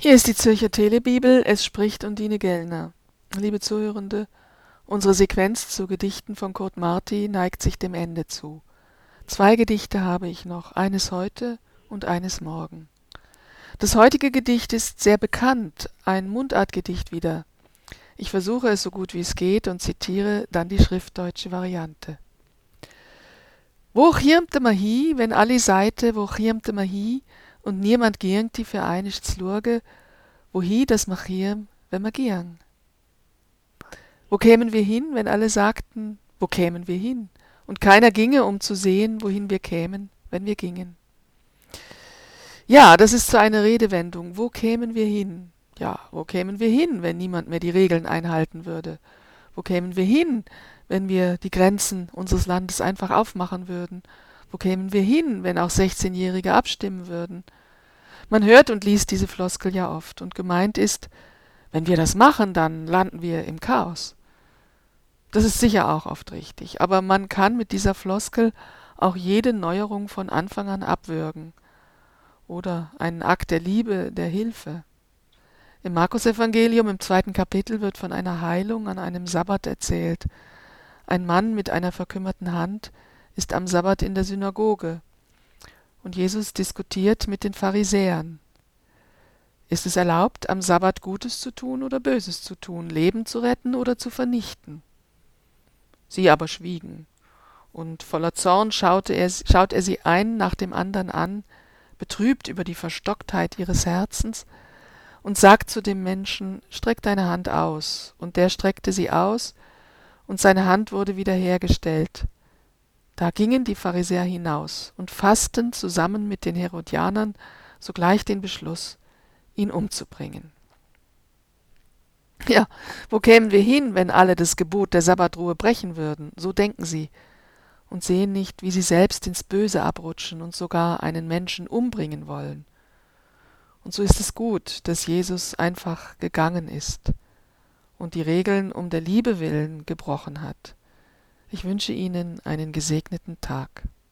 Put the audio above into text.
Hier ist die Zürcher Telebibel, es spricht Undine Gellner. Liebe Zuhörende, unsere Sequenz zu Gedichten von Kurt Marti neigt sich dem Ende zu. 2 Gedichte habe ich noch, eines heute und eines morgen. Das heutige Gedicht ist sehr bekannt, ein Mundartgedicht wieder. Ich versuche es so gut wie es geht und zitiere dann die schriftdeutsche Variante. Wo chiermte ma hi, wenn alle Seite, wo chiermte ma hi, und niemand giengti für einisch z'luege, wohi das ma chierm, wenn ma gieng? Wo kämen wir hin, wenn alle sagten, wo kämen wir hin? Und keiner ginge, um zu sehen, wohin wir kämen, wenn wir gingen. Ja, das ist so eine Redewendung. Wo kämen wir hin? Ja, wo kämen wir hin, wenn niemand mehr die Regeln einhalten würde? Wo kämen wir hin, wenn wir die Grenzen unseres Landes einfach aufmachen würden? Wo kämen wir hin, wenn auch 16-Jährige abstimmen würden? Man hört und liest diese Floskel ja oft, und gemeint ist, wenn wir das machen, dann landen wir im Chaos. Das ist sicher auch oft richtig, aber man kann mit dieser Floskel auch jede Neuerung von Anfang an abwürgen oder einen Akt der Liebe, der Hilfe. Im Markusevangelium im 2. Kapitel wird von einer Heilung an einem Sabbat erzählt. Ein Mann mit einer verkümmerten Hand ist am Sabbat in der Synagoge und Jesus diskutiert mit den Pharisäern. Ist es erlaubt, am Sabbat Gutes zu tun oder Böses zu tun, Leben zu retten oder zu vernichten? Sie aber schwiegen, und voller Zorn schaut er sie einen nach dem anderen an, betrübt über die Verstocktheit ihres Herzens, und sagt zu dem Menschen, streck deine Hand aus. Und der streckte sie aus, und seine Hand wurde wiederhergestellt. Da gingen die Pharisäer hinaus und fassten zusammen mit den Herodianern sogleich den Beschluss, ihn umzubringen. Ja, wo kämen wir hin, wenn alle das Gebot der Sabbatruhe brechen würden? So denken sie und sehen nicht, wie sie selbst ins Böse abrutschen und sogar einen Menschen umbringen wollen. Und so ist es gut, dass Jesus einfach gegangen ist und die Regeln um der Liebe willen gebrochen hat. Ich wünsche Ihnen einen gesegneten Tag.